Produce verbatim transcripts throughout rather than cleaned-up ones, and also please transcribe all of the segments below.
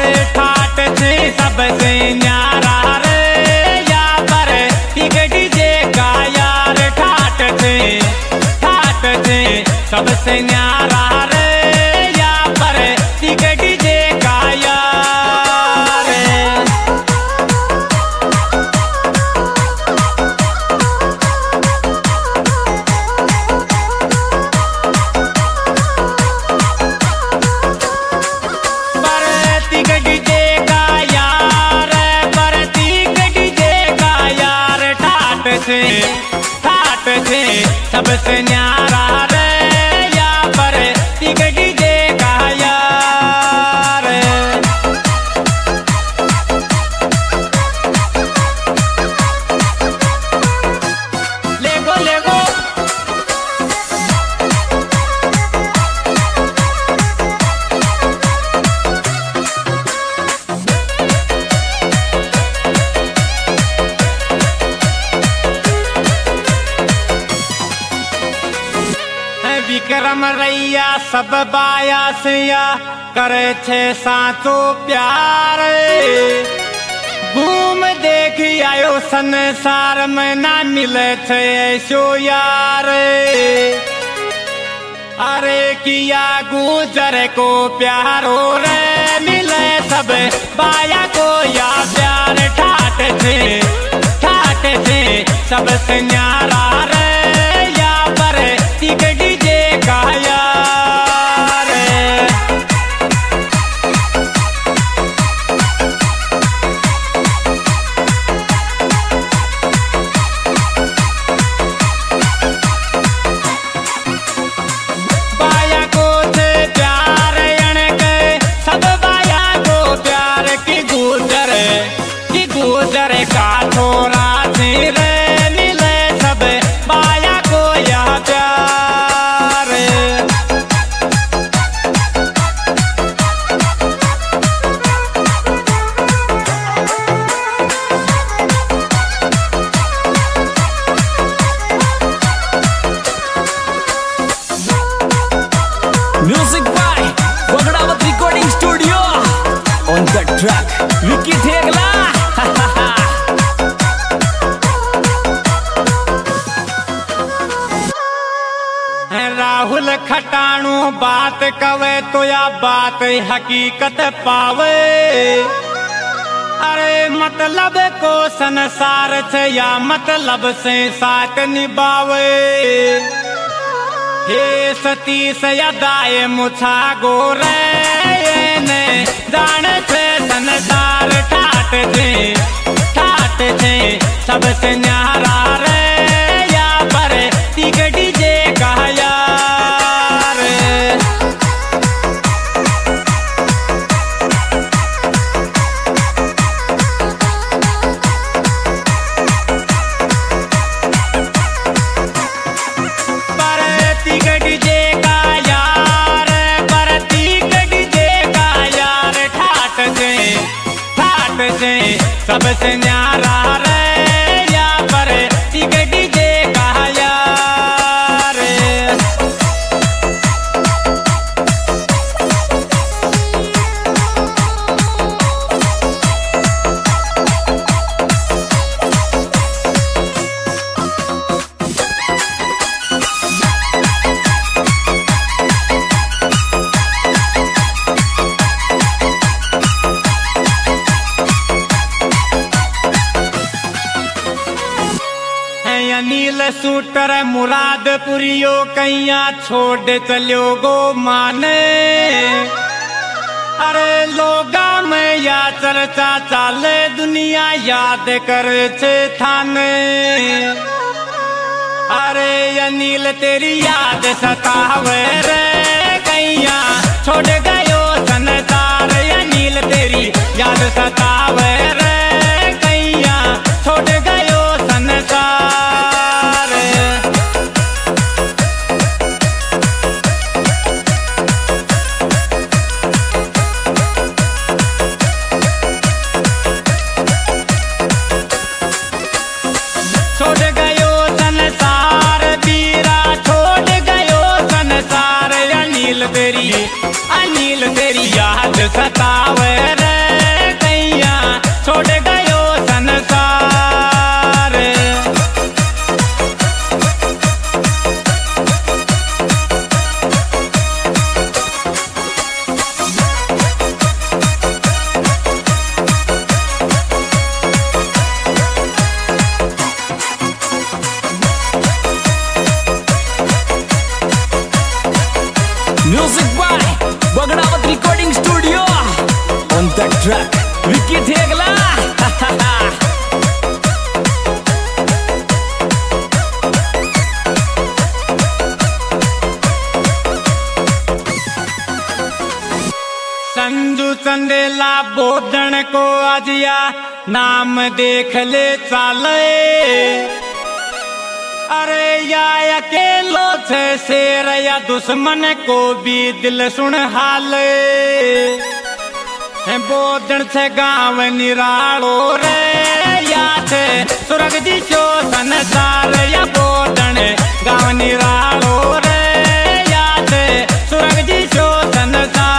ठाट से सबसे न्यारा रे या पर डीजे का यार ठाट से ठाट से सबसे न्यारा रे या पर डीजे का यार। ठाट से सबसे न्यारा रे या पर डीजे का यार। लेगो लेगो विक्रम रैया सब बाया सिया करे छे साचो प्यार। घूम देख आयो संसार में ना मिले छे ऐसो यार। अरे किया गुजर को प्यारो रे मिले सब बाया को या प्यार। ठाट से ठाट से सबसे न्यारा रे या पर डीजे का यार। बाया को थे प्यार अणक सब बाया को प्यार की गुजर की गुजर का थोड़ा सी रे मिले सब बाया को यह प्यार। Music by Baghdawat Recording Studio. On the track, Vicky Thegla. Rahul खटाणु बात कवे तो या बात हकीकत पावे। अरे मतलब को संसार से या मतलब से साथ निभावे। हे सती सदाए मुछा गोरे ने जान से संसार। ठाट से ठाट से सबसे न्यारा रे या पर डीजे का यार। पर डीजे का यार पर डीजे का यार। ठाट से ठाट से सबसे न्यारा रे या पर डीजे का यार। अनिल सूटर मुरादपुरियो कैया छोड़ चलो गो माने। अरे लोगा में या चर्चा चाले दुनिया याद कर छे थाने। अरे अनिल तेरी याद सतावे रे कैया छोड़ गयो संसार। अनिल तेरी याद सतावे रे कैया छोड़ गयो संसार। अनिल तेरी याद सतावे रे ट्रैक विकी ठेगला। संजू चंदेला बोधन को आजिया नाम देख ले चाले। अरे या अकेलो छे शेर या दुश्मन को भी दिल सुन हाल। बोधन छे गाँव निरालो रे या छे स्वर्ग दिशो संसार या बोधन गाँव निरालो रे या छे स्वर्ग दिशो संसार।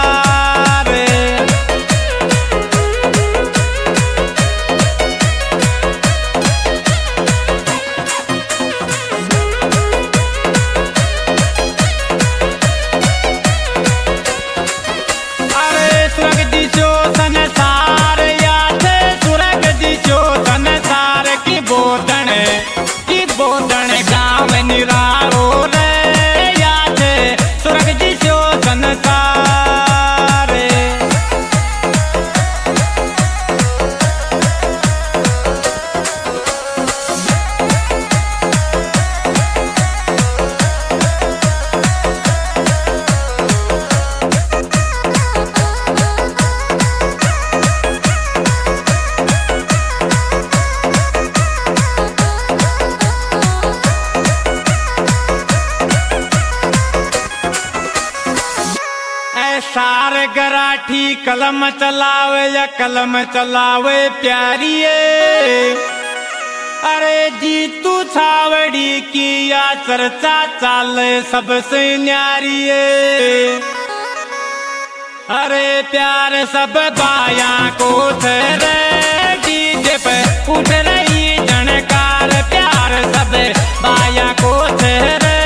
सार गराठी कलम चलावे या कलम चलावे प्यारिये। अरे जीतू छावड़ी की या चर्चा चाले सबसे न्यारिये। अरे प्यार सब बाया को थे डीजे पे उठ रही जनकार। प्यार सब बाया को थे